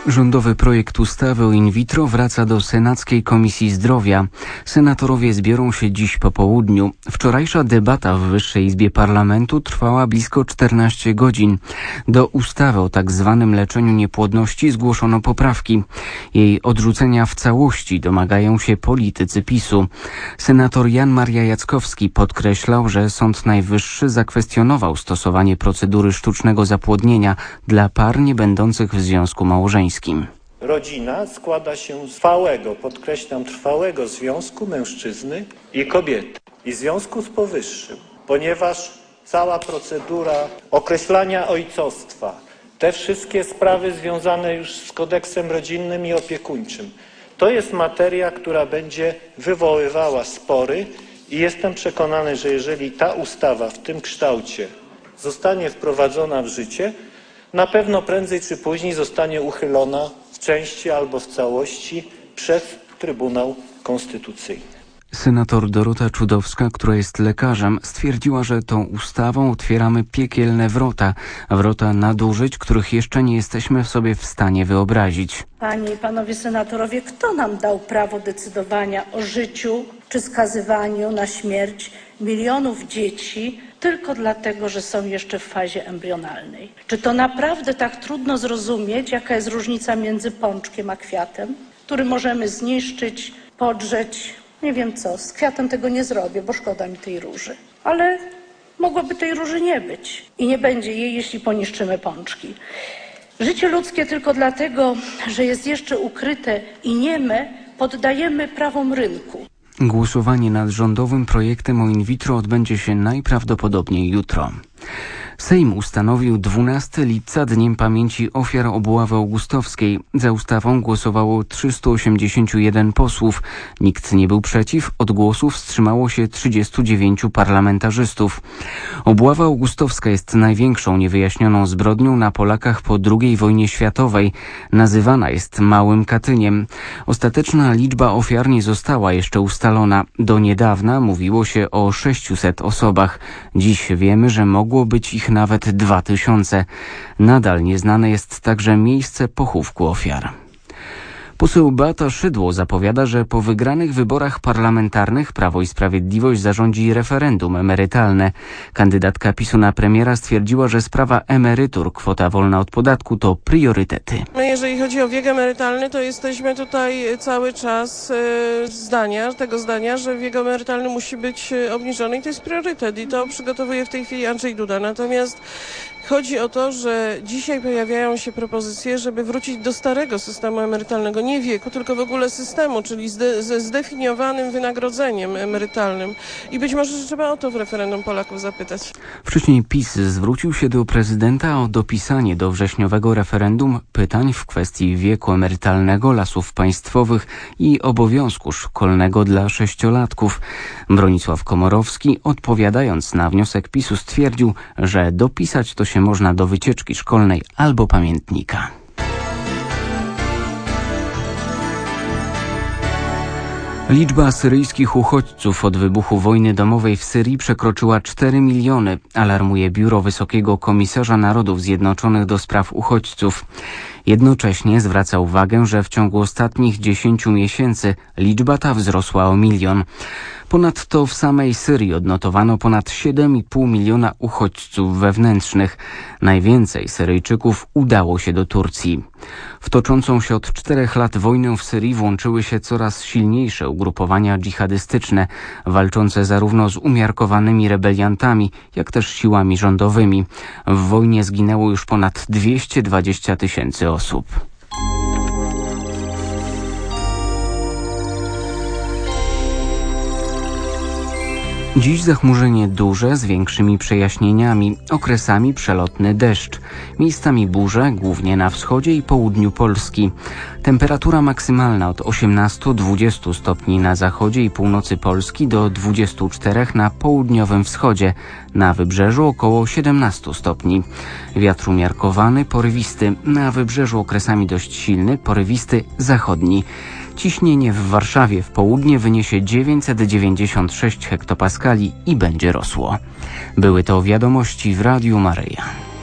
Rządowy projekt ustawy o in vitro wraca do Senackiej Komisji Zdrowia. Senatorowie zbiorą się dziś po południu. Wczorajsza debata w Wyższej Izbie Parlamentu trwała blisko 14 godzin. Do ustawy o tak zwanym leczeniu niepłodności zgłoszono poprawki. Jej odrzucenia w całości domagają się politycy PiS-u. Senator Jan Maria Jackowski podkreślał, że Sąd Najwyższy zakwestionował stosowanie procedury sztucznego zapłodnienia dla par nie będących w związku małżeńskim. Rodzina składa się z trwałego, podkreślam, trwałego związku mężczyzny i kobiety. I w związku z powyższym, ponieważ cała procedura określania ojcostwa, te wszystkie sprawy związane już z kodeksem rodzinnym i opiekuńczym, to jest materia, która będzie wywoływała spory i jestem przekonany, że jeżeli ta ustawa w tym kształcie zostanie wprowadzona w życie, na pewno prędzej czy później zostanie uchylona w części albo w całości przez Trybunał Konstytucyjny. Senator Dorota Czudowska, która jest lekarzem, stwierdziła, że tą ustawą otwieramy piekielne wrota nadużyć, których jeszcze nie jesteśmy sobie w stanie wyobrazić. Panie i panowie senatorowie, kto nam dał prawo decydowania o życiu czy skazywaniu na śmierć milionów dzieci tylko dlatego, że są jeszcze w fazie embrionalnej? Czy to naprawdę tak trudno zrozumieć, jaka jest różnica między pączkiem a kwiatem, który możemy zniszczyć, podrzeć? Nie wiem co, z kwiatem tego nie zrobię, bo szkoda mi tej róży. Ale mogłoby tej róży nie być i nie będzie jej, jeśli poniszczymy pączki. Życie ludzkie tylko dlatego, że jest jeszcze ukryte i nieme, poddajemy prawom rynku. Głosowanie nad rządowym projektem o in vitro odbędzie się najprawdopodobniej jutro. Sejm ustanowił 12 lipca Dniem Pamięci Ofiar Obławy Augustowskiej. Za ustawą głosowało 381 posłów. Nikt nie był przeciw, od głosów wstrzymało się 39 parlamentarzystów. Obława augustowska jest największą niewyjaśnioną zbrodnią na Polakach po II wojnie światowej. Nazywana jest Małym Katyniem. Ostateczna liczba ofiar nie została jeszcze ustalona. Do niedawna mówiło się o 600 osobach. Dziś wiemy, że mogło być ich nawet 2000. Nadal nieznane jest także miejsce pochówku ofiar. Poseł Beata Szydło zapowiada, że po wygranych wyborach parlamentarnych Prawo i Sprawiedliwość zarządzi referendum emerytalne. Kandydatka PiS-u na premiera stwierdziła, że sprawa emerytur, kwota wolna od podatku to priorytety. Jeżeli chodzi o wiek emerytalny, to jesteśmy tutaj cały czas tego zdania, że wiek emerytalny musi być obniżony i to jest priorytet i to przygotowuje w tej chwili Andrzej Duda. Natomiast chodzi o to, że dzisiaj pojawiają się propozycje, żeby wrócić do starego systemu emerytalnego, nie wieku, tylko w ogóle systemu, czyli ze zdefiniowanym wynagrodzeniem emerytalnym. I być może że trzeba o to w referendum Polaków zapytać. Wcześniej PiS zwrócił się do prezydenta o dopisanie do wrześniowego referendum pytań w kwestii wieku emerytalnego, Lasów Państwowych i obowiązku szkolnego dla 6-latków. Bronisław Komorowski, odpowiadając na wniosek PiS-u, stwierdził, że dopisać to się można do wycieczki szkolnej albo pamiętnika. Liczba syryjskich uchodźców od wybuchu wojny domowej w Syrii przekroczyła 4 miliony, alarmuje Biuro Wysokiego Komisarza Narodów Zjednoczonych do spraw uchodźców. Jednocześnie zwraca uwagę, że w ciągu ostatnich 10 miesięcy liczba ta wzrosła o 1 milion. Ponadto w samej Syrii odnotowano ponad 7,5 miliona uchodźców wewnętrznych. Najwięcej Syryjczyków udało się do Turcji. W toczącą się od 4 lat wojnę w Syrii włączyły się coraz silniejsze ugrupowania dżihadystyczne, walczące zarówno z umiarkowanymi rebeliantami, jak też siłami rządowymi. W wojnie zginęło już ponad 220 000 osób. Dziś zachmurzenie duże z większymi przejaśnieniami, okresami przelotny deszcz. Miejscami burze, głównie na wschodzie i południu Polski. Temperatura maksymalna od 18-20 stopni na zachodzie i północy Polski do 24 na południowym wschodzie. Na wybrzeżu około 17 stopni. Wiatr umiarkowany, porywisty. Na wybrzeżu okresami dość silny, porywisty, zachodni. Ciśnienie w Warszawie w południe wyniesie 996 hektopaskali i będzie rosło. Były to wiadomości w Radiu Maryja.